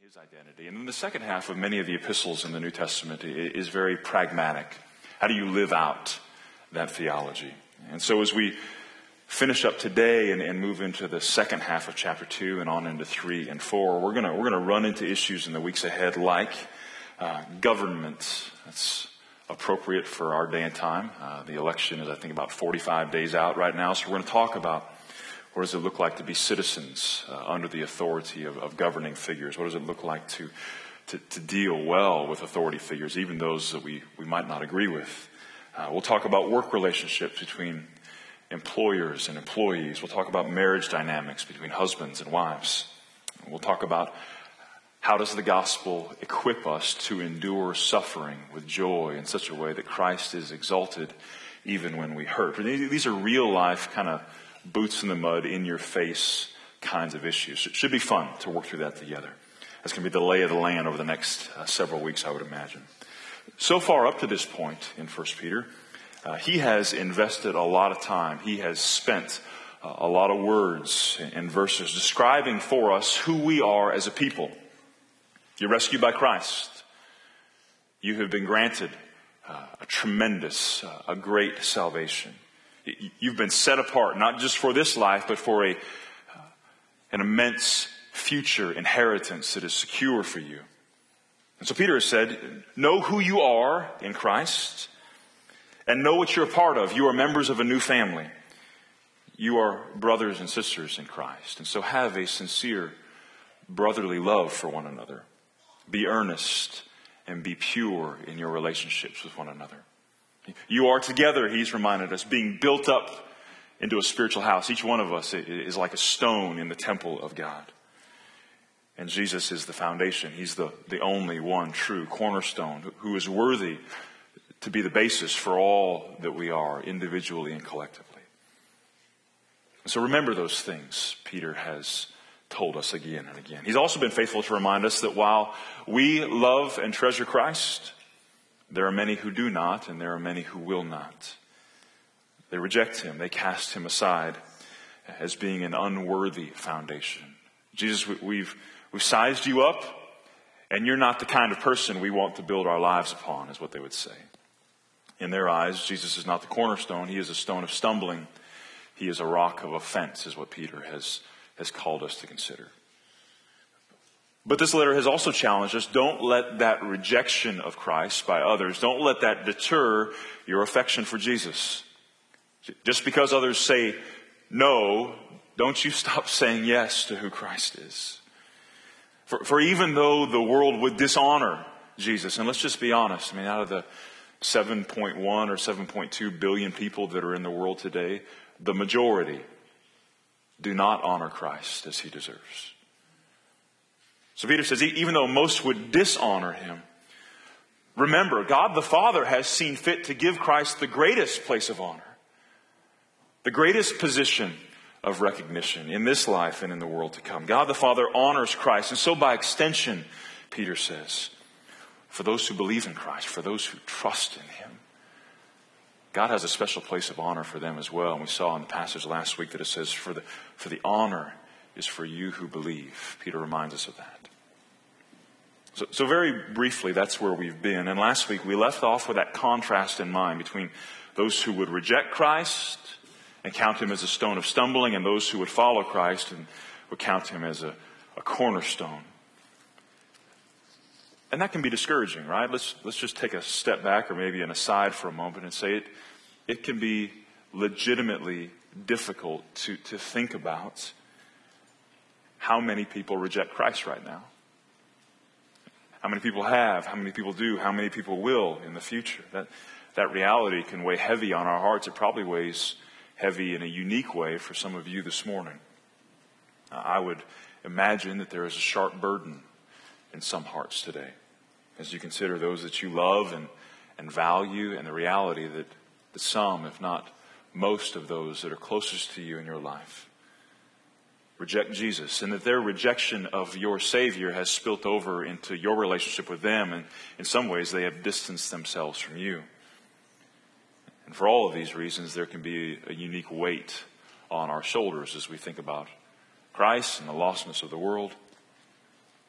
his identity. And then the second half of many of the epistles in the New Testament is very pragmatic. How do you live out that theology? And so as we finish up today and move into the second half of chapter 2 and on into 3 and 4, we're gonna run into issues in the weeks ahead like government. That's appropriate for our day and time. The election is, I think, about 45 days out right now. So we're going to talk about what does it look like to be citizens under the authority of governing figures? What does it look like to deal well with authority figures, even those that we might not agree with? We'll talk about work relationships between employers and employees. We'll talk about marriage dynamics between husbands and wives. We'll talk about how does the gospel equip us to endure suffering with joy in such a way that Christ is exalted even when we hurt. These are real life kind of boots in the mud, in your face kinds of issues. It should be fun to work through that together. That's going to be the lay of the land over the next several weeks, I would imagine. So far up to this point in 1 Peter, he has invested a lot of time. He has spent a lot of words and verses describing for us who we are as a people. You're rescued by Christ. You have been granted a tremendous, a great salvation. You've been set apart, not just for this life, but for an immense future inheritance that is secure for you. And so Peter has said, know who you are in Christ and know what you're a part of. You are members of a new family. You are brothers and sisters in Christ. And so have a sincere brotherly love for one another. Be earnest and be pure in your relationships with one another. You are together, he's reminded us, being built up into a spiritual house. Each one of us is like a stone in the temple of God. And Jesus is the foundation. He's the only one true cornerstone who is worthy to be the basis for all that we are individually and collectively. So remember those things Peter has told us again and again. He's also been faithful to remind us that while we love and treasure Christ, there are many who do not, and there are many who will not. They reject him. They cast him aside as being an unworthy foundation. Jesus, we've sized you up, and you're not the kind of person we want to build our lives upon, is what they would say. In their eyes, Jesus is not the cornerstone. He is a stone of stumbling. He is a rock of offense, is what Peter has called us to consider. But this letter has also challenged us, don't let that rejection of Christ by others, don't let that deter your affection for Jesus. Just because others say no, don't you stop saying yes to who Christ is. For even though the world would dishonor Jesus, and let's just be honest, out of the 7.1 or 7.2 billion people that are in the world today, the majority do not honor Christ as he deserves. So Peter says, even though most would dishonor him, remember, God the Father has seen fit to give Christ the greatest place of honor, the greatest position of recognition in this life and in the world to come. God the Father honors Christ. And so by extension, Peter says, for those who believe in Christ, for those who trust in him, God has a special place of honor for them as well. And we saw in the passage last week that it says, for the honor is for you who believe. Peter reminds us of that. So very briefly, that's where we've been. And last week we left off with that contrast in mind between those who would reject Christ and count him as a stone of stumbling, and those who would follow Christ and would count him as a cornerstone. And that can be discouraging, right? Let's just take a step back or maybe an aside for a moment and say it can be legitimately difficult to think about how many people reject Christ right now. How many people have, how many people do, how many people will in the future. That reality can weigh heavy on our hearts. It probably weighs heavy in a unique way for some of you this morning. I would imagine that there is a sharp burden in some hearts today as you consider those that you love and value, and the reality that some, if not most of those that are closest to you in your life, reject Jesus, and that their rejection of your Savior has spilt over into your relationship with them, and in some ways they have distanced themselves from you. And for all of these reasons, there can be a unique weight on our shoulders as we think about Christ and the lostness of the world.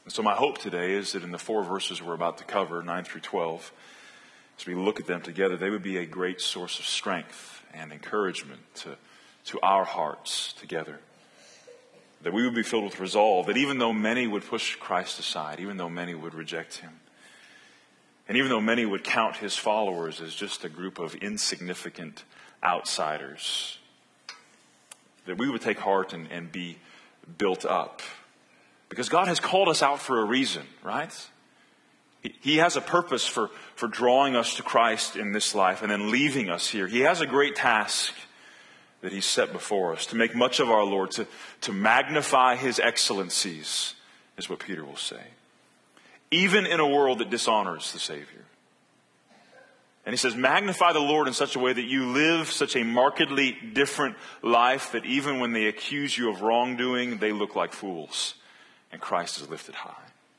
So my hope today is that in the 4 verses we're about to cover, 9 through 12, as we look at them together, they would be a great source of strength and encouragement to our hearts together. That we would be filled with resolve, that even though many would push Christ aside, even though many would reject him, and even though many would count his followers as just a group of insignificant outsiders, that we would take heart and be built up. Because God has called us out for a reason, right? He has a purpose for drawing us to Christ in this life and then leaving us here. He has a great task that he's set before us, to make much of our Lord, to magnify his excellencies, is what Peter will say. Even in a world that dishonors the Savior. And he says, magnify the Lord in such a way that you live such a markedly different life that even when they accuse you of wrongdoing, they look like fools. And Christ is lifted high.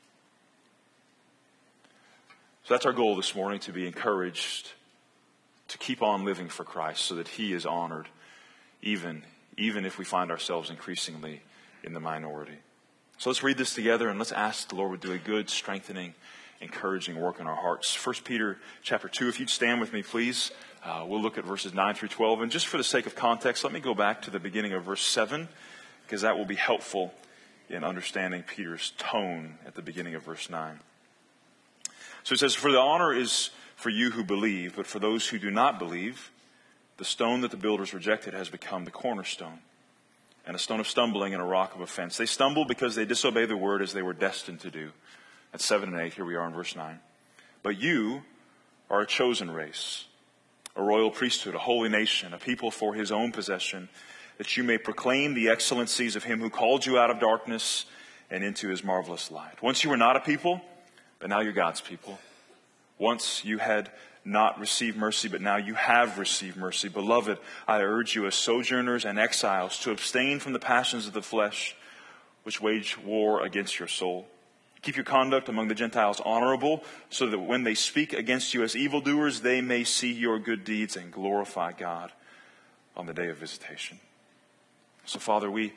So that's our goal this morning, to be encouraged to keep on living for Christ so that he is honored, even if we find ourselves increasingly in the minority. So let's read this together and let's ask the Lord would do a good, strengthening, encouraging work in our hearts. 1 Peter chapter 2, if you'd stand with me, please. We'll look at verses 9 through 12. And just for the sake of context, let me go back to the beginning of verse 7, because that will be helpful in understanding Peter's tone at the beginning of verse 9. So it says, for the honor is for you who believe, but for those who do not believe, the stone that the builders rejected has become the cornerstone, and a stone of stumbling and a rock of offense. They stumble because they disobey the word as they were destined to do. That's 7 and 8. Here we are in verse 9. But you are a chosen race, a royal priesthood, a holy nation, a people for his own possession, that you may proclaim the excellencies of him who called you out of darkness and into his marvelous light. Once you were not a people, but now you're God's people. Once you had not received mercy, but now you have received mercy. Beloved, I urge you as sojourners and exiles to abstain from the passions of the flesh, which wage war against your soul. Keep your conduct among the Gentiles honorable, so that when they speak against you as evildoers, they may see your good deeds and glorify God on the day of visitation. So, Father, we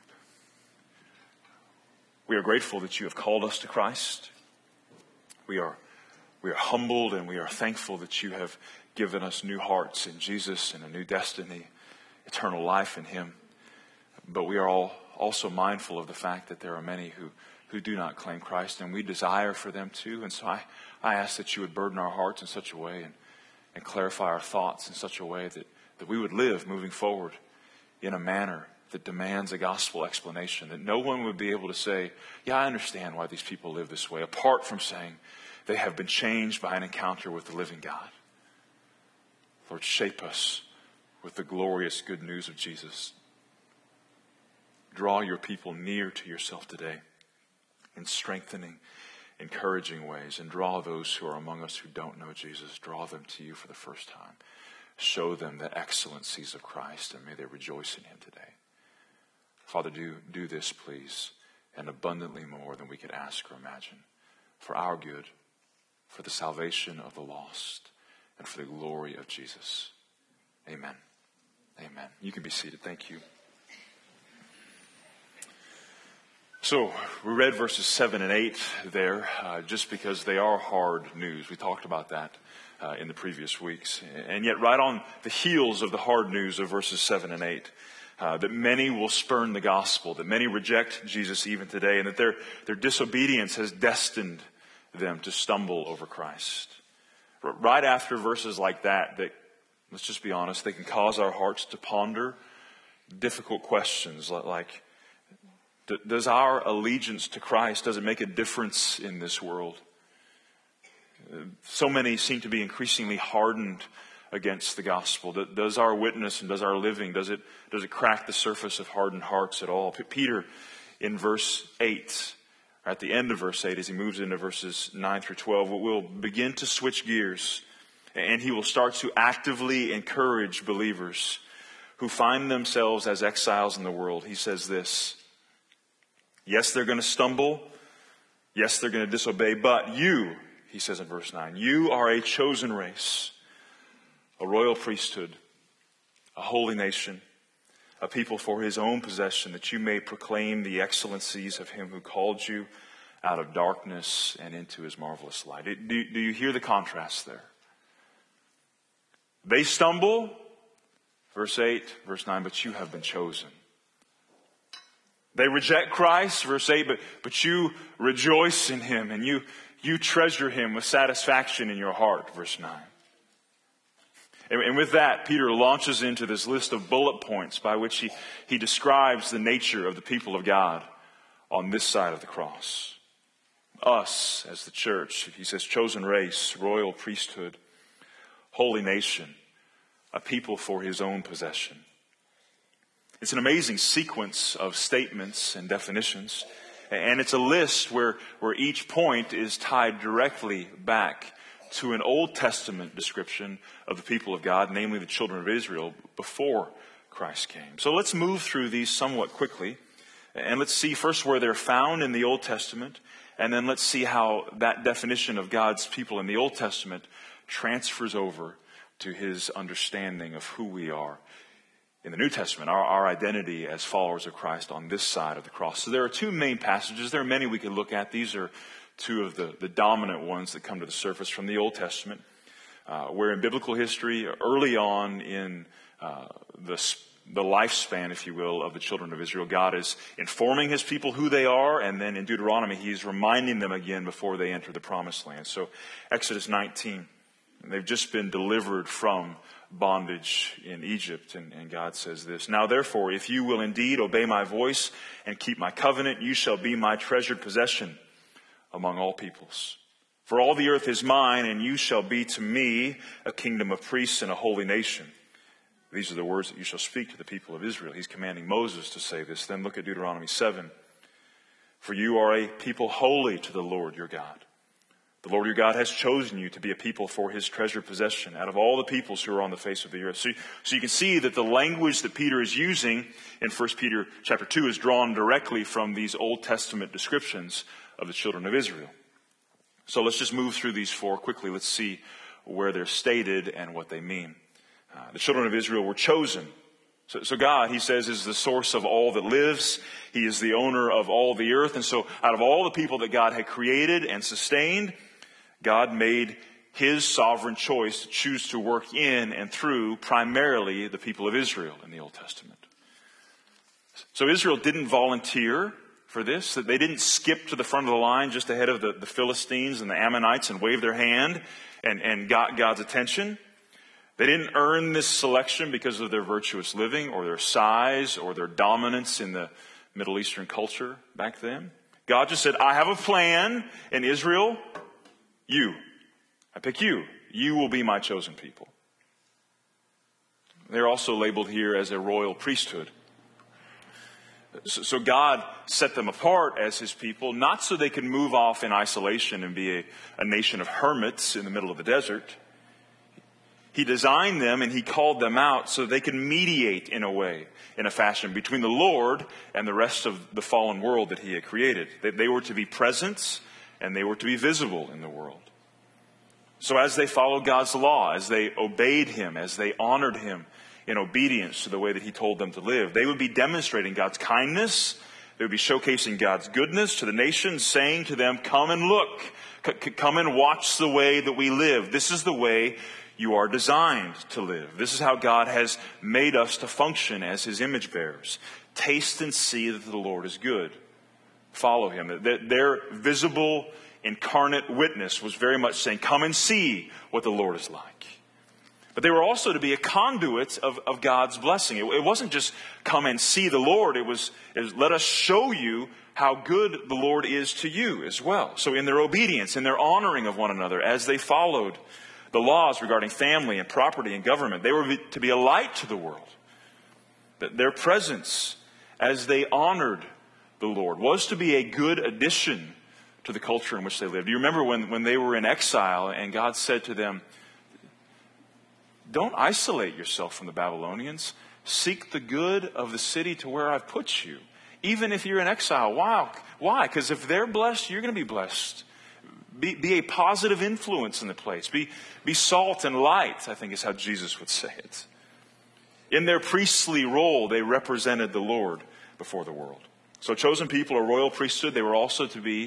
are grateful that you have called us to Christ. We are humbled and we are thankful that you have given us new hearts in Jesus and a new destiny, eternal life in him. But we are all also mindful of the fact that there are many who do not claim Christ, and we desire for them to. And so I ask that you would burden our hearts in such a way and clarify our thoughts in such a way that we would live moving forward in a manner that demands a gospel explanation, that no one would be able to say, yeah, I understand why these people live this way, apart from saying they have been changed by an encounter with the living God. Lord, shape us with the glorious good news of Jesus. Draw your people near to yourself today in strengthening, encouraging ways, and draw those who are among us who don't know Jesus, draw them to you for the first time. Show them the excellencies of Christ, and may they rejoice in him today. Father, do this, please, and abundantly more than we could ask or imagine, for our good, for the salvation of the lost, and for the glory of Jesus. Amen. Amen. You can be seated. Thank you. So we read verses 7 and 8 there just because they are hard news. We talked about that in the previous weeks. And yet right on the heels of the hard news of verses 7 and 8, that many will spurn the gospel, that many reject Jesus even today, and that their disobedience has destined them to stumble over Christ. Right after verses like that, let's just be honest, they can cause our hearts to ponder difficult questions like, does our allegiance to Christ, does it make a difference in this world? So many seem to be increasingly hardened against the gospel. Does our witness and does our living, does it crack the surface of hardened hearts at all? Peter in verse 8, at the end of verse 8, as he moves into verses 9 through 12, will begin to switch gears, and he will start to actively encourage believers who find themselves as exiles in the world. He says this: yes, they're going to stumble. Yes, they're going to disobey. But you, he says in verse 9, you are a chosen race, a royal priesthood, a holy nation, a people for his own possession, that you may proclaim the excellencies of him who called you out of darkness and into his marvelous light. Do you hear the contrast there? They stumble, verse 8, verse 9, but you have been chosen. They reject Christ, verse 8, but you rejoice in him and you treasure him with satisfaction in your heart, verse 9. And with that, Peter launches into this list of bullet points by which he describes the nature of the people of God on this side of the cross. Us as the church, he says, chosen race, royal priesthood, holy nation, a people for his own possession. It's an amazing sequence of statements and definitions, and it's a list where each point is tied directly back to an Old Testament description of the people of God, namely the children of Israel, before Christ came. So let's move through these somewhat quickly, and let's see first where they're found in the Old Testament, and then let's see how that definition of God's people in the Old Testament transfers over to his understanding of who we are in the New Testament, our identity as followers of Christ on this side of the cross. So there are two main passages. There are many we could look at. These are two of the dominant ones that come to the surface from the Old Testament, where in biblical history, early on in the lifespan, if you will, of the children of Israel, God is informing his people who they are, and then in Deuteronomy, he's reminding them again before they enter the Promised Land. So Exodus 19, they've just been delivered from bondage in Egypt, and God says this, "Now therefore, if you will indeed obey my voice and keep my covenant, you shall be my treasured possession among all peoples. For all the earth is mine, and you shall be to me a kingdom of priests and a holy nation. These are the words that you shall speak to the people of Israel." He's commanding Moses to say this. Then look at Deuteronomy 7. "For you are a people holy to the Lord your God. The Lord your God has chosen you to be a people for his treasured possession out of all the peoples who are on the face of the earth." So you can see that the language that Peter is using in 1 Peter chapter 2 is drawn directly from these Old Testament descriptions of the children of Israel. So let's just move through these four quickly. Let's see where they're stated and what they mean. The children of Israel were chosen. So God, he says, is the source of all that lives. He is the owner of all the earth. And so out of all the people that God had created and sustained, God made his sovereign choice to choose to work in and through primarily the people of Israel in the Old Testament. So Israel didn't volunteer for this. They didn't skip to the front of the line just ahead of the Philistines and the Ammonites and wave their hand and got God's attention. They didn't earn this selection because of their virtuous living or their size or their dominance in the Middle Eastern culture back then. God just said, "I have a plan in Israel. I pick you. You will be my chosen people." They're also labeled here as a royal priesthood. So God set them apart as his people, not so they could move off in isolation and be a nation of hermits in the middle of the desert. He designed them and he called them out so they could mediate in a fashion between the Lord and the rest of the fallen world that he had created. They were to be present and they were to be visible in the world. So as they followed God's law, as they obeyed him, as they honored him in obedience to the way that he told them to live, they would be demonstrating God's kindness. They would be showcasing God's goodness to the nations, saying to them, "Come and look. Come and watch the way that we live. This is the way you are designed to live. This is how God has made us to function as his image bearers. Taste and see that the Lord is good." Follow him. Their visible, incarnate witness was very much saying, "Come and see what the Lord is like." But they were also to be a conduit of God's blessing. It wasn't just come and see the Lord. It was let us show you how good the Lord is to you as well. So in their obedience, in their honoring of one another, as they followed the laws regarding family and property and government, they were to be a light to the world. Their presence as they honored the Lord was to be a good addition to the culture in which they lived. Do you remember when they were in exile and God said to them, "Don't isolate yourself from the Babylonians. Seek the good of the city to where I've put you." Even if you're in exile. Wow. Why? Because if they're blessed, you're going to be blessed. Be a positive influence in the place. Be salt and light, I think is how Jesus would say it. In their priestly role, they represented the Lord before the world. So chosen people, a royal priesthood, they were also to be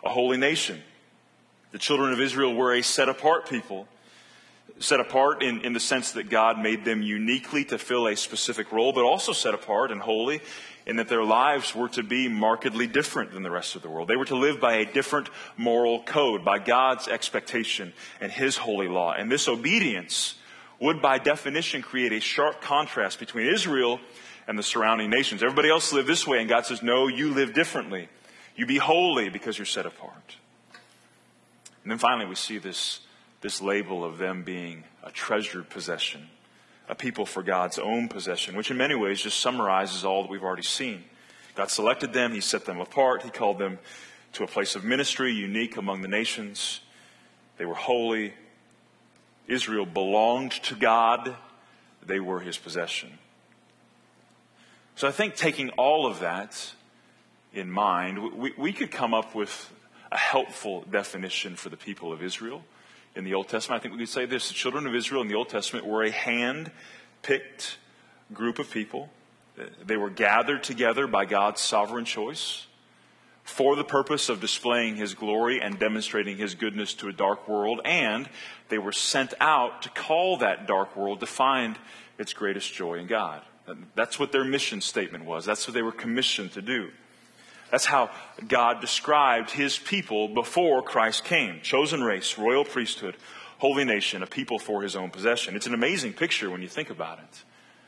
a holy nation. The children of Israel were a set-apart people. Set apart in the sense that God made them uniquely to fill a specific role, but also set apart and holy in that their lives were to be markedly different than the rest of the world. They were to live by a different moral code, by God's expectation and His holy law. And this obedience would by definition create a sharp contrast between Israel and the surrounding nations. Everybody else lived this way, and God says, no, you live differently. You be holy because you're set apart. And then finally we see this label of them being a treasured possession, a people for God's own possession, which in many ways just summarizes all that we've already seen. God selected them, He set them apart, He called them to a place of ministry, unique among the nations. They were holy. Israel belonged to God. They were His possession. So I think taking all of that in mind, we could come up with a helpful definition for the people of Israel. In the Old Testament, I think we could say this: the children of Israel in the Old Testament were a hand-picked group of people. They were gathered together by God's sovereign choice for the purpose of displaying His glory and demonstrating His goodness to a dark world, and they were sent out to call that dark world to find its greatest joy in God. That's what their mission statement was. That's what they were commissioned to do. That's how God described His people before Christ came. Chosen race, royal priesthood, holy nation, a people for His own possession. It's an amazing picture when you think about it.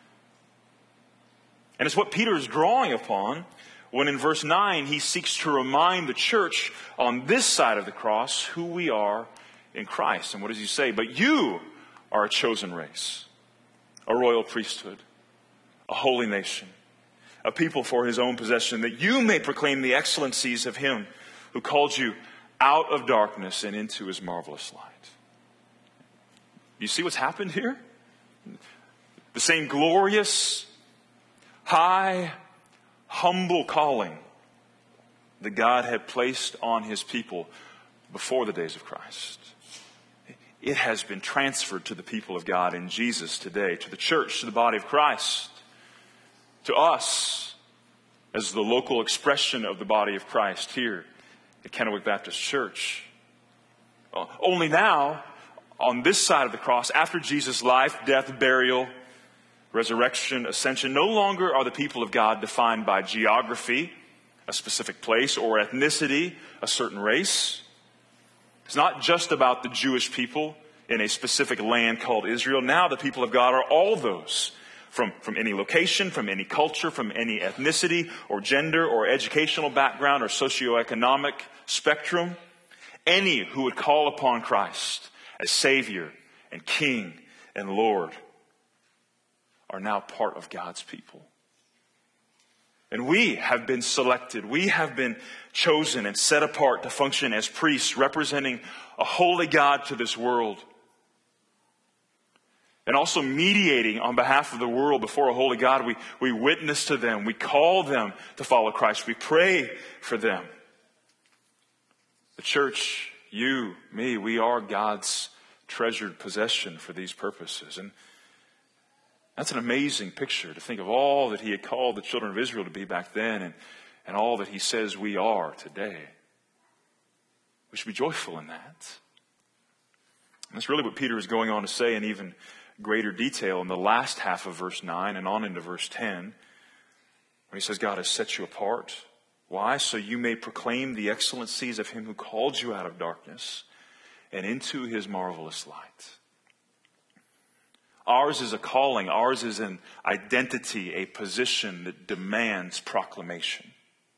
And it's what Peter is drawing upon when in verse 9 he seeks to remind the church on this side of the cross who we are in Christ. And what does he say? But you are a chosen race, a royal priesthood, a holy nation, a people for His own possession, that you may proclaim the excellencies of Him who called you out of darkness and into His marvelous light. You see what's happened here? The same glorious, high, humble calling that God had placed on His people before the days of Christ. It has been transferred to the people of God in Jesus today, to the church, to the body of Christ, to us as the local expression of the body of Christ here at Kennewick Baptist Church. Only now, on this side of the cross, after Jesus' life, death, burial, resurrection, ascension, no longer are the people of God defined by geography, a specific place, or ethnicity, a certain race. It's not just about the Jewish people in a specific land called Israel. Now the people of God are all those from any location, from any culture, from any ethnicity or gender or educational background or socioeconomic spectrum. Any who would call upon Christ as Savior and King and Lord are now part of God's people. And we have been selected, we have been chosen and set apart to function as priests representing a holy God to this world. And also mediating on behalf of the world before a holy God. We witness to them. We call them to follow Christ. We pray for them. The church, you, me, we are God's treasured possession for these purposes. And that's an amazing picture to think of all that He had called the children of Israel to be back then and all that He says we are today. We should be joyful in that. And that's really what Peter is going on to say in even greater detail in the last half of verse 9 and on into verse 10, when he says God has set you apart. Why? So you may proclaim the excellencies of Him who called you out of darkness and into His marvelous light. Ours is a calling. Ours is an identity, a position that demands proclamation.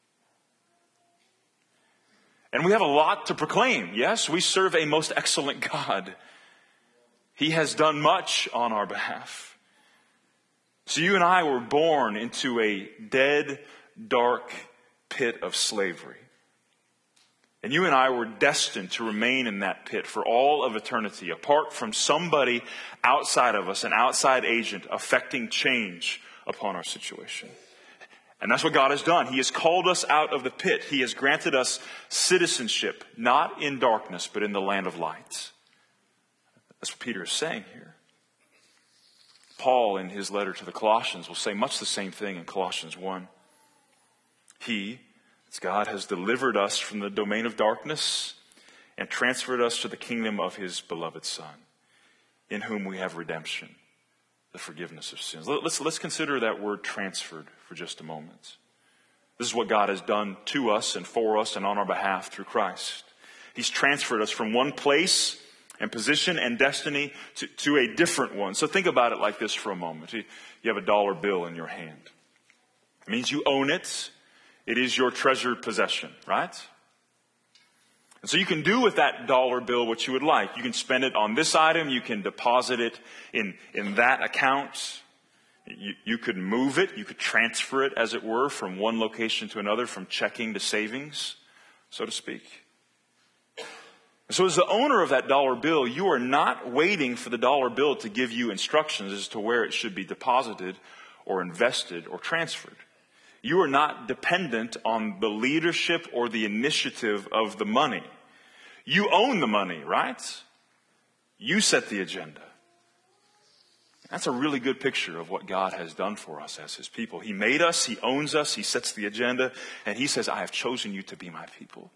And we have a lot to proclaim. Yes, we serve a most excellent God. He has done much on our behalf. So you and I were born into a dead, dark pit of slavery. And you and I were destined to remain in that pit for all of eternity, apart from somebody outside of us, an outside agent affecting change upon our situation. And that's what God has done. He has called us out of the pit. He has granted us citizenship, not in darkness, but in the land of light. That's what Peter is saying here. Paul, in his letter to the Colossians, will say much the same thing in Colossians 1. He, As God has delivered us from the domain of darkness and transferred us to the kingdom of his beloved Son, in whom we have redemption, the forgiveness of sins. Let's consider that word transferred for just a moment. This is what God has done to us and for us and on our behalf through Christ. He's transferred us from one place and position and destiny to a different one. So think about it like this for a moment. You have a dollar bill in your hand. It means you own it. It is your treasured possession, right? And so you can do with that dollar bill what you would like. You can spend it on this item. You can deposit it in that account. You could move it. You could transfer it, as it were, from one location to another, from checking to savings, so to speak. So as the owner of that dollar bill, you are not waiting for the dollar bill to give you instructions as to where it should be deposited or invested or transferred. You are not dependent on the leadership or the initiative of the money. You own the money, right? You set the agenda. That's a really good picture of what God has done for us as his people. He made us, he owns us, he sets the agenda, and he says, I have chosen you to be my people.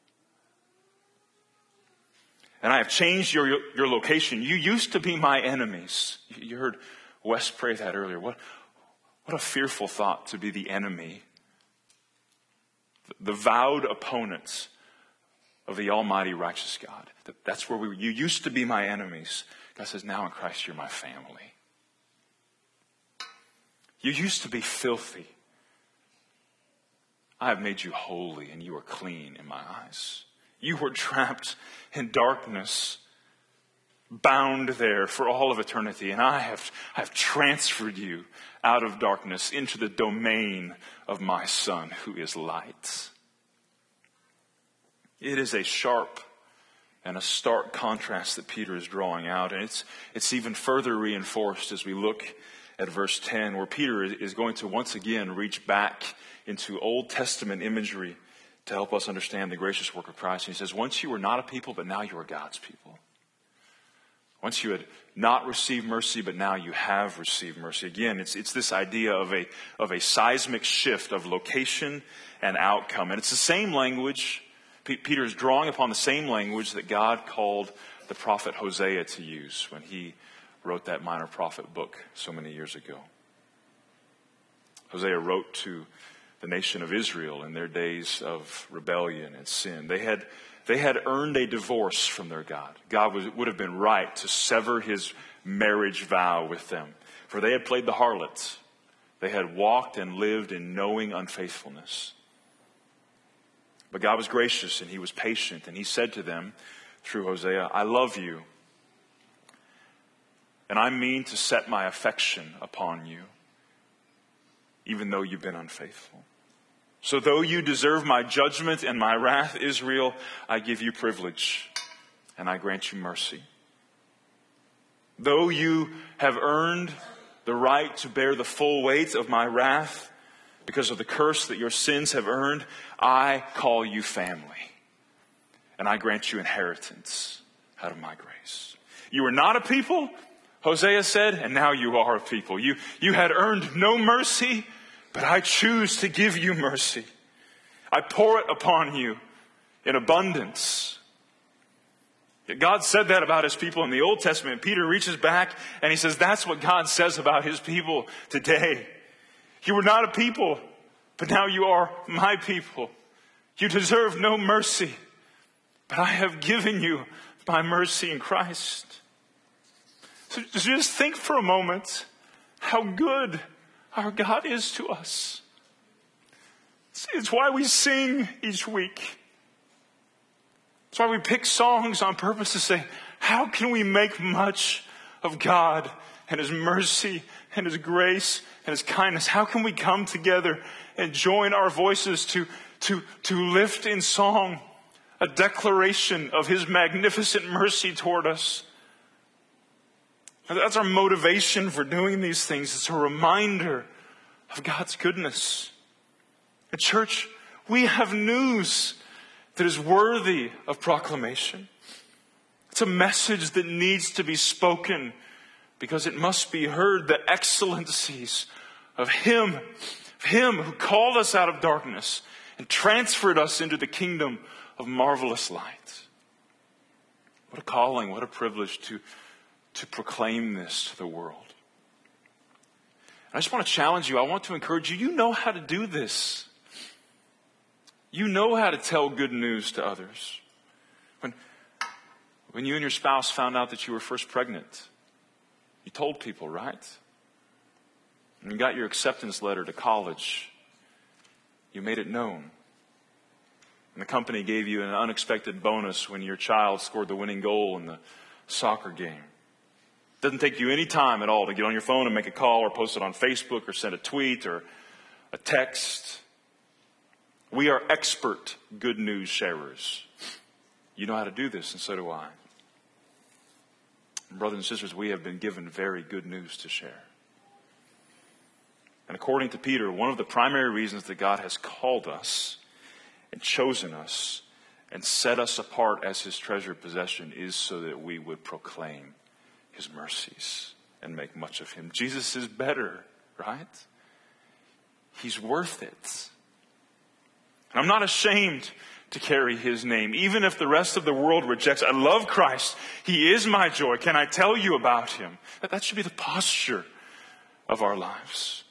And I have changed your location. You used to be my enemies. You heard Wes pray that earlier. What a fearful thought to be the enemy, the vowed opponents of the almighty righteous God. That's where you used to be my enemies. God says, now in Christ you're my family. You used to be filthy. I have made you holy and you are clean in my eyes. You were trapped in darkness, bound there for all of eternity. And I have transferred you out of darkness into the domain of my Son, who is light. It is a sharp and a stark contrast that Peter is drawing out. And it's even further reinforced as we look at verse 10, where Peter is going to once again reach back into Old Testament imagery to help us understand the gracious work of Christ. And he says, once you were not a people, but now you are God's people. Once you had not received mercy, but now you have received mercy. Again, it's this idea of a seismic shift of location and outcome. And it's the same language. Peter is drawing upon the same language that God called the prophet Hosea to use when he wrote that minor prophet book so many years ago. Hosea wrote to the nation of Israel in their days of rebellion and sin. They had earned a divorce from their God. God would have been right to sever his marriage vow with them, for they had played the harlot. They had walked and lived in knowing unfaithfulness. But God was gracious and he was patient, and he said to them through Hosea, I love you, and I mean to set my affection upon you, even though you've been unfaithful. So though you deserve my judgment and my wrath, Israel, I give you privilege and I grant you mercy. Though you have earned the right to bear the full weight of my wrath because of the curse that your sins have earned, I call you family and I grant you inheritance out of my grace. You were not a people, Hosea said, and now you are a people. You had earned no mercy, but I choose to give you mercy. I pour it upon you in abundance. God said that about his people in the Old Testament. Peter reaches back and he says, that's what God says about his people today. You were not a people, but now you are my people. You deserve no mercy, but I have given you my mercy in Christ. So just think for a moment how good our God is to us. It's why we sing each week. It's why we pick songs on purpose to say, how can we make much of God and his mercy and his grace and his kindness? How can we come together and join our voices to lift in song a declaration of his magnificent mercy toward us? That's our motivation for doing these things. It's a reminder of God's goodness. At church, we have news that is worthy of proclamation. It's a message that needs to be spoken because it must be heard, the excellencies of Him who called us out of darkness and transferred us into the kingdom of marvelous light. What a calling, what a privilege to proclaim this to the world. I just want to challenge you. I want to encourage you. You know how to do this. You know how to tell good news to others. When you and your spouse found out that you were first pregnant, you told people, right? When you got your acceptance letter to college, you made it known. And the company gave you an unexpected bonus when your child scored the winning goal in the soccer game. It doesn't take you any time at all to get on your phone and make a call or post it on Facebook or send a tweet or a text. We are expert good news sharers. You know how to do this, and so do I. Brothers and sisters, we have been given very good news to share. And according to Peter, one of the primary reasons that God has called us and chosen us and set us apart as His treasured possession is so that we would proclaim His mercies and make much of Him. Jesus is better, right? He's worth it. And I'm not ashamed to carry His name, even if the rest of the world rejects. I love Christ. He is my joy. Can I tell you about Him? That should be the posture of our lives.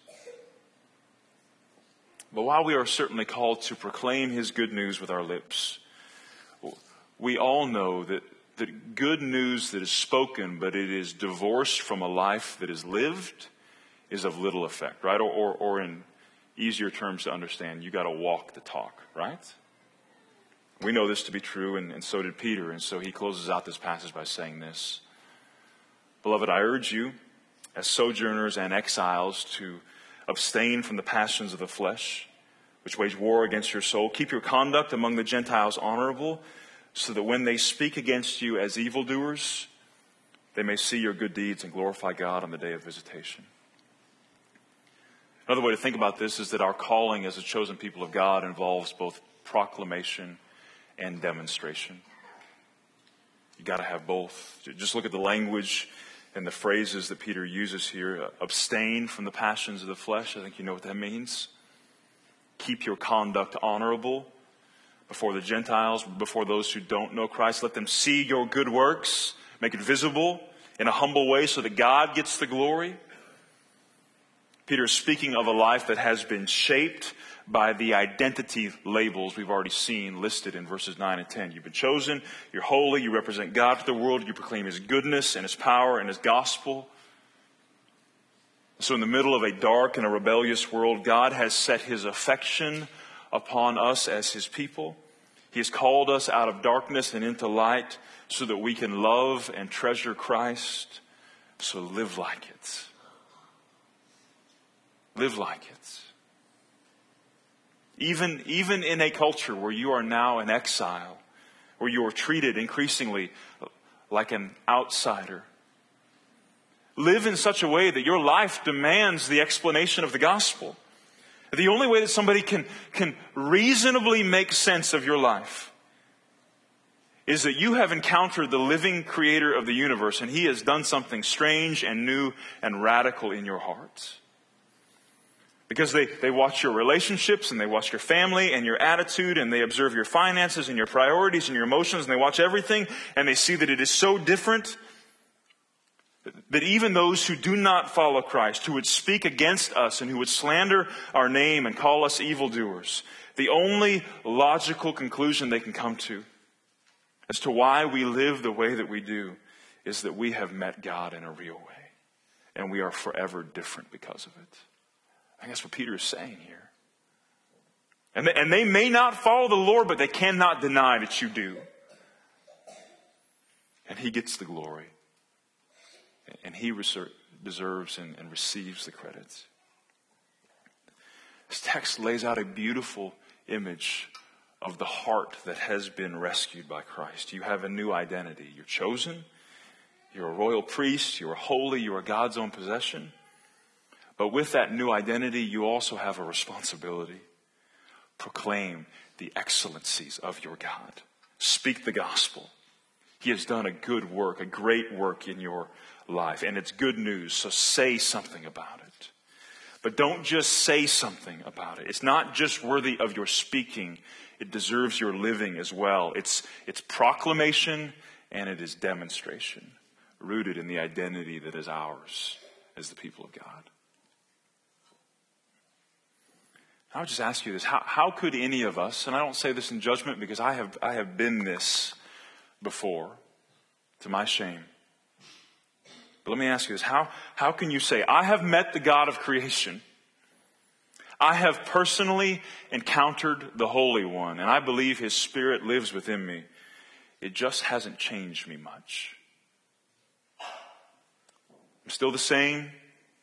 But while we are certainly called to proclaim His good news with our lips, we all know that good news that is spoken, but it is divorced from a life that is lived, is of little effect, right? Or in easier terms to understand, you got to walk the talk, right? We know this to be true, and so did Peter. And so he closes out this passage by saying this: Beloved, I urge you, as sojourners and exiles, to abstain from the passions of the flesh, which wage war against your soul. Keep your conduct among the Gentiles honorable, so that when they speak against you as evildoers, they may see your good deeds and glorify God on the day of visitation. Another way to think about this is that our calling as a chosen people of God involves both proclamation and demonstration. You got to have both. Just look at the language and the phrases that Peter uses here. Abstain from the passions of the flesh. I think you know what that means. Keep your conduct honorable before the Gentiles, before those who don't know Christ. Let them see your good works. Make it visible in a humble way so that God gets the glory. Peter is speaking of a life that has been shaped by the identity labels we've already seen listed in verses 9 and 10. You've been chosen, you're holy, you represent God to the world, you proclaim His goodness and His power and His gospel. So in the middle of a dark and a rebellious world, God has set His affection upon us as His people. He has called us out of darkness and into light so that we can love and treasure Christ. So live like it. Live like it. Even in a culture where you are now an exile, where you are treated increasingly like an outsider, live in such a way that your life demands the explanation of the gospel. The only way that somebody can reasonably make sense of your life is that you have encountered the living creator of the universe, and He has done something strange and new and radical in your heart. Because they watch your relationships, and they watch your family and your attitude, and they observe your finances and your priorities and your emotions, and they watch everything, and they see that it is so different that even those who do not follow Christ, who would speak against us and who would slander our name and call us evildoers, the only logical conclusion they can come to as to why we live the way that we do is that we have met God in a real way, and we are forever different because of it. I think that's what Peter is saying here. And they may not follow the Lord, but they cannot deny that you do. And He gets the glory. And He deserves and receives the credit. This text lays out a beautiful image of the heart that has been rescued by Christ. You have a new identity. You're chosen. You're a royal priest. You are holy. You are God's own possession. But with that new identity, you also have a responsibility. Proclaim the excellencies of your God. Speak the gospel. He has done a good work, a great work in your life, and it's good news, so say something about it. But don't just say something about it. It's not just worthy of your speaking. It deserves your living as well. It's proclamation and it is demonstration, rooted in the identity that is ours as the people of God. I would just ask you this. How could any of us, and I don't say this in judgment because I have been this before, to my shame. But let me ask you this. How can you say, I have met the God of creation. I have personally encountered the Holy One, and I believe His Spirit lives within me. It just hasn't changed me much. I'm still the same.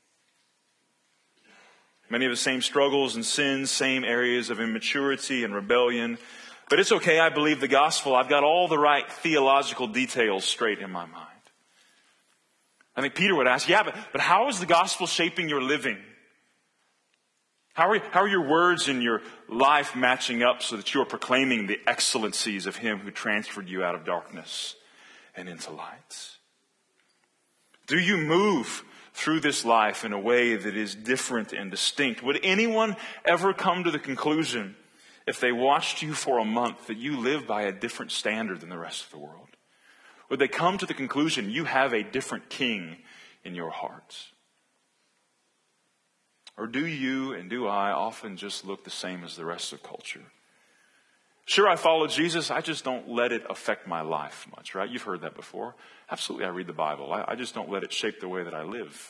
Many of the same struggles and sins, same areas of immaturity and rebellion. But it's okay, I believe the gospel. I've got all the right theological details straight in my mind. I think Peter would ask, but how is the gospel shaping your living? How are your words in your life matching up so that you are proclaiming the excellencies of Him who transferred you out of darkness and into light? Do you move through this life in a way that is different and distinct? Would anyone ever come to the conclusion, if they watched you for a month, that you live by a different standard than the rest of the world? Would they come to the conclusion you have a different king in your hearts? Or do you and do I often just look the same as the rest of culture? Sure, I follow Jesus. I just don't let it affect my life much, right? You've heard that before. Absolutely, I read the Bible. I just don't let it shape the way that I live.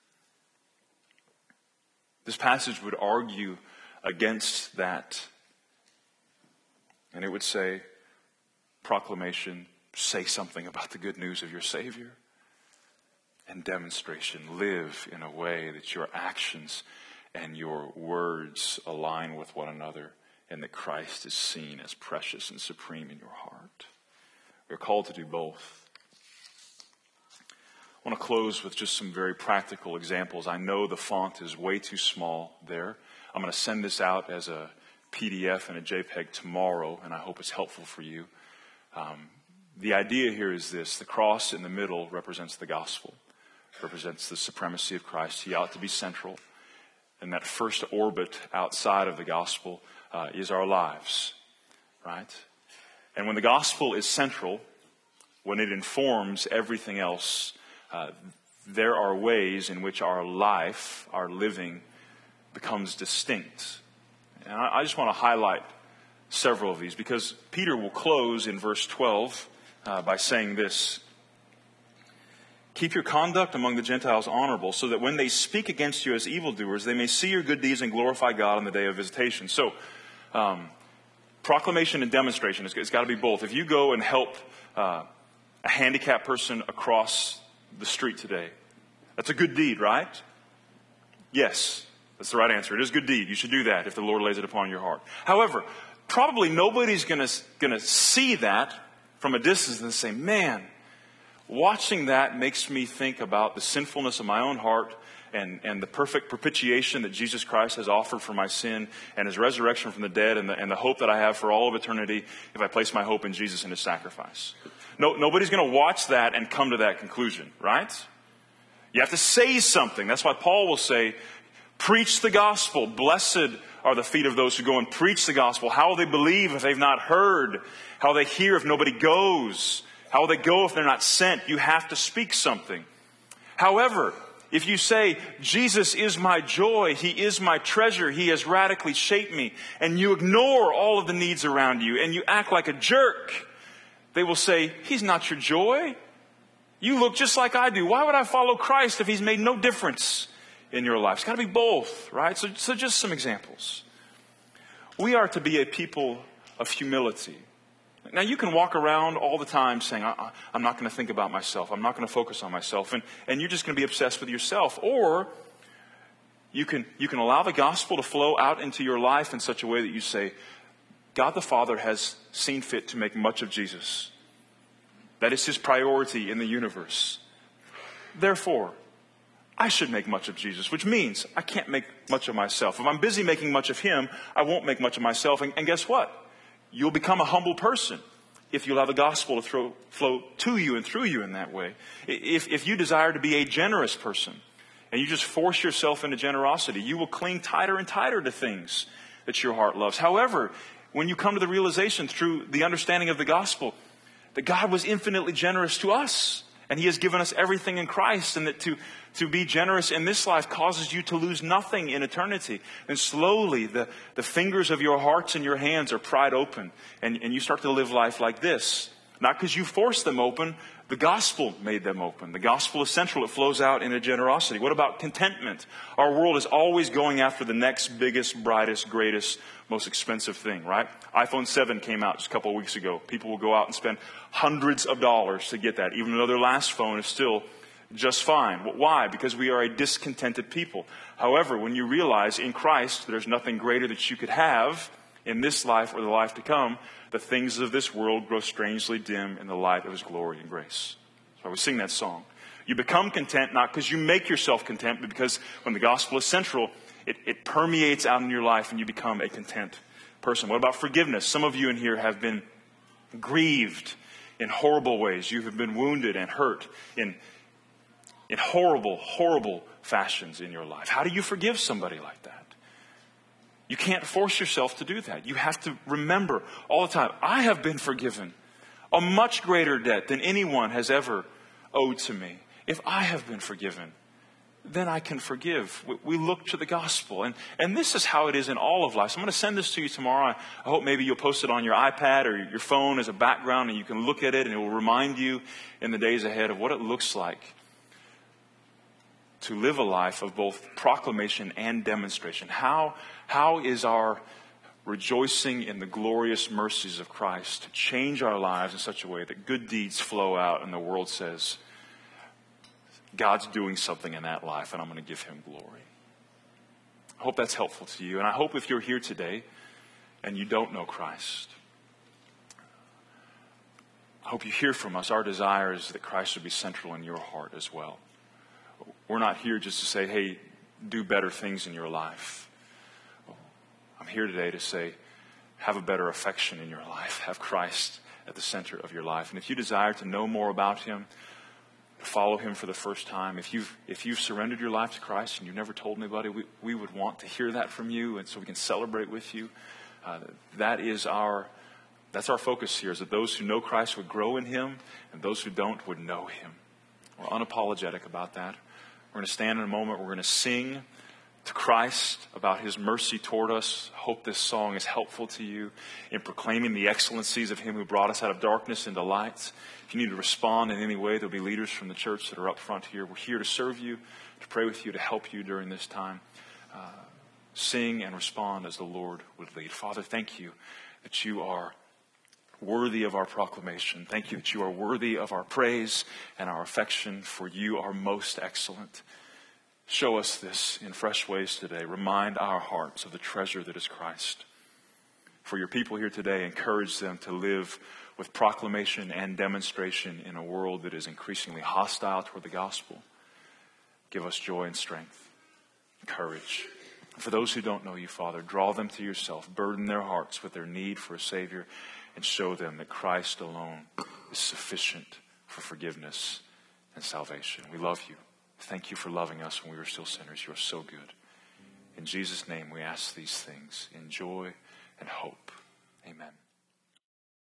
This passage would argue against that. And it would say, proclamation, say something about the good news of your Savior. And demonstration, live in a way that your actions and your words align with one another, and that Christ is seen as precious and supreme in your heart. We're called to do both. I want to close with just some very practical examples. I know the font is way too small there. I'm going to send this out as a PDF and a JPEG tomorrow, and I hope it's helpful for you. The idea here is this. The cross in the middle represents the gospel, represents the supremacy of Christ. He ought to be central. And that first orbit outside of the gospel is our lives, right? And when the gospel is central, when it informs everything else, there are ways in which our life, our living, becomes distinct. And I just want to highlight several of these because Peter will close in verse 12 by saying this. Keep your conduct among the Gentiles honorable, so that when they speak against you as evildoers, they may see your good deeds and glorify God on the day of visitation. So, proclamation and demonstration, it's got to be both. If you go and help a handicapped person across the street today, that's a good deed, right? Yes, that's the right answer. It is a good deed. You should do that if the Lord lays it upon your heart. However, probably nobody's going to see that from a distance and say, man, watching that makes me think about the sinfulness of my own heart and the perfect propitiation that Jesus Christ has offered for my sin and His resurrection from the dead and the hope that I have for all of eternity if I place my hope in Jesus and His sacrifice. Nobody's going to watch that and come to that conclusion, right? You have to say something. That's why Paul will say, preach the gospel. Blessed are the feet of those who go and preach the gospel. How will they believe if they've not heard? How will they hear if nobody goes? How will they go if they're not sent? You have to speak something. However, if you say, Jesus is my joy, He is my treasure, He has radically shaped me, and you ignore all of the needs around you, and you act like a jerk, they will say, He's not your joy. You look just like I do. Why would I follow Christ if He's made no difference in your life? It's got to be both, right? So just some examples. We are to be a people of humility. Now, you can walk around all the time saying, I'm not going to think about myself. I'm not going to focus on myself. And you're just going to be obsessed with yourself. Or you can allow the gospel to flow out into your life in such a way that you say, God the Father has seen fit to make much of Jesus. That is His priority in the universe. Therefore, I should make much of Jesus, which means I can't make much of myself. If I'm busy making much of Him, I won't make much of myself. And guess what? You'll become a humble person if you allow the gospel to flow to you and through you in that way. If you desire to be a generous person, and you just force yourself into generosity, you will cling tighter and tighter to things that your heart loves. However, when you come to the realization through the understanding of the gospel that God was infinitely generous to us, and He has given us everything in Christ, and that to be generous in this life causes you to lose nothing in eternity. And slowly the fingers of your hearts and your hands are pried open, and you start to live life like this. Not because you forced them open, the gospel made them open. The gospel is central. It flows out in a generosity. What about contentment? Our world is always going after the next biggest, brightest, greatest, most expensive thing, right? iPhone 7 came out just a couple of weeks ago. People will go out and spend hundreds of dollars to get that, even though their last phone is still just fine. Why? Because we are a discontented people. However, when you realize in Christ there's nothing greater that you could have in this life or the life to come, the things of this world grow strangely dim in the light of His glory and grace. So we sing that song. You become content not because you make yourself content, but because when the gospel is central, it permeates out in your life and you become a content person. What about forgiveness? Some of you in here have been grieved in horrible ways. You have been wounded and hurt in horrible, horrible fashions in your life. How do you forgive somebody like that? You can't force yourself to do that. You have to remember all the time, I have been forgiven a much greater debt than anyone has ever owed to me. If I have been forgiven, then I can forgive. We look to the gospel. And this is how it is in all of life. So I'm going to send this to you tomorrow. I hope maybe you'll post it on your iPad or your phone as a background, and you can look at it, and it will remind you in the days ahead of what it looks like to live a life of both proclamation and demonstration. How is our rejoicing in the glorious mercies of Christ to change our lives in such a way that good deeds flow out and the world says, God's doing something in that life and I'm going to give Him glory. I hope that's helpful to you. And I hope if you're here today and you don't know Christ, I hope you hear from us. Our desire is that Christ would be central in your heart as well. We're not here just to say, hey, do better things in your life. I'm here today to say, have a better affection in your life. Have Christ at the center of your life. And if you desire to know more about Him, to follow Him for the first time, if you've surrendered your life to Christ and you've never told anybody, we would want to hear that from you, and so we can celebrate with you. That's our focus here, is that those who know Christ would grow in Him, and those who don't would know Him. We're unapologetic about that. We're going to stand in a moment. We're going to sing to Christ about His mercy toward us. Hope this song is helpful to you in proclaiming the excellencies of Him who brought us out of darkness into light. If you need to respond in any way, there'll be leaders from the church that are up front here. We're here to serve you, to pray with you, to help you during this time. Sing and respond as the Lord would lead. Father, thank you that you are worthy of our proclamation. Thank you that you are worthy of our praise and our affection, for you are most excellent. Show us this in fresh ways today. Remind our hearts of the treasure that is Christ. For your people here today, encourage them to live with proclamation and demonstration in a world that is increasingly hostile toward the gospel. Give us joy and strength, courage. For those who don't know you, Father, draw them to yourself. Burden their hearts with their need for a Savior, and show them that Christ alone is sufficient for forgiveness and salvation. We love you. Thank you for loving us when we were still sinners. You are so good. In Jesus' name we ask these things in joy and hope. Amen.